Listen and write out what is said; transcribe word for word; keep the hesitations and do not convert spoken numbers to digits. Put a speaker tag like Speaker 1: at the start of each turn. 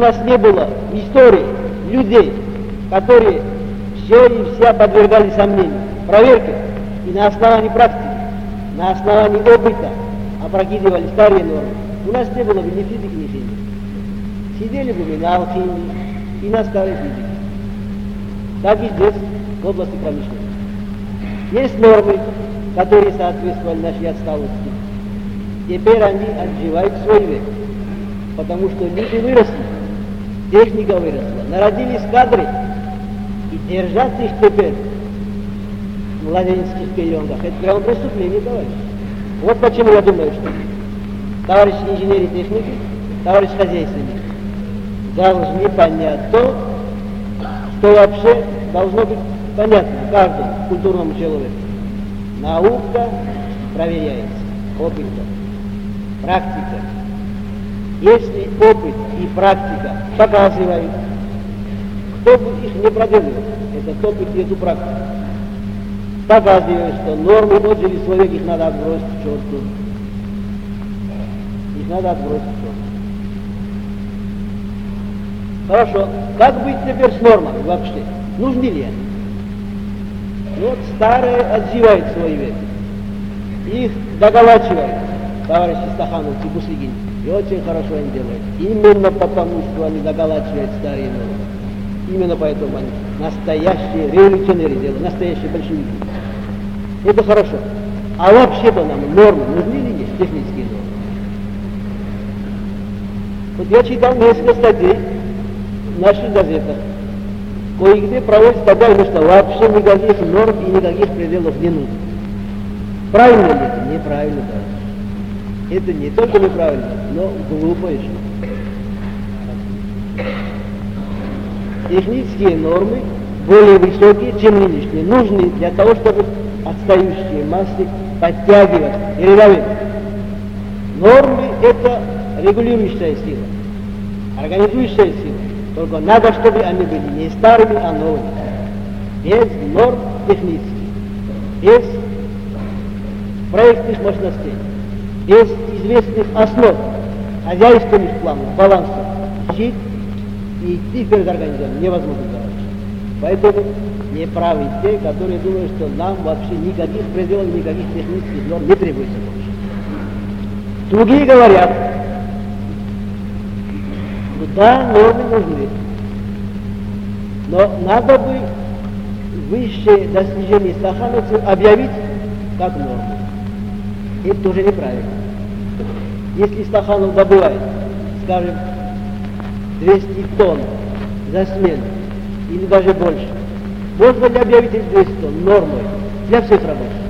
Speaker 1: нас не было истории людей, которые все и вся подвергали сомнению, проверке, и на основании практики, на основании опыта опрокидывали старые нормы, у нас не было бы ни физики, ни химии. Сидели бы мы на алхимии и на старой физике. Так и здесь, в области промышленности. Есть нормы, которые соответствовали нашей отсталости. Теперь они отживают свой век, потому что люди выросли, техника выросла, народились кадры, и держать их теперь в младенческих пеленках, это прямо преступление, товарищ. Вот почему я думаю, что товарищи инженеры техники, товарищ хозяйственники должны понять то, что вообще должно быть понятно каждому культурному человеку. Наука проверяется опытом, практикой. Если опыт и практика показывают, кто бы их не проделывал, этот опыт и эту практику, показывают, что нормы отжили свой век, их надо отбросить к черту. Их надо отбросить к черту. Хорошо, как быть теперь с нормами вообще? Нужны ли они? Вот старые отживают свой век. Их доголачивают товарищи стахановцы, Бусыгин. И очень хорошо они делают. Именно потому, что они доголачивают старые нормы. Именно поэтому они настоящие революционеры делают, настоящие большевики. Это хорошо. А вообще-то нам нормы нужны ли есть, технические нормы? Вот я читал несколько статей в наших газетах. Кое-где проводится такая, что вообще никаких норм и никаких пределов не нужно. Правильно ли это? Неправильно, да. Это не только неправильно, но глупо еще. Технические нормы более высокие, чем нынешние, нужны для того, чтобы отстающие массы подтягивать и регулировать. Нормы – это регулирующая сила, организующая сила. Только надо, чтобы они были не старыми, а новыми. Без норм технических, без проектных мощностей, без известных основ, хозяйственных планов, балансов, жить и идти перед организацией невозможно, товарищи. Поэтому неправы те, которые думают, что нам вообще никаких пределов, никаких технических норм не требуется больше. Другие говорят, что да, нормы нужны, но надо бы высшее достижение стахановцев объявить как норму. Это тоже неправильно. Если Стаханов добывает, скажем, двести тонн за смену, или даже больше, можно ли объявить эти двести тонн нормой для всех рабочих?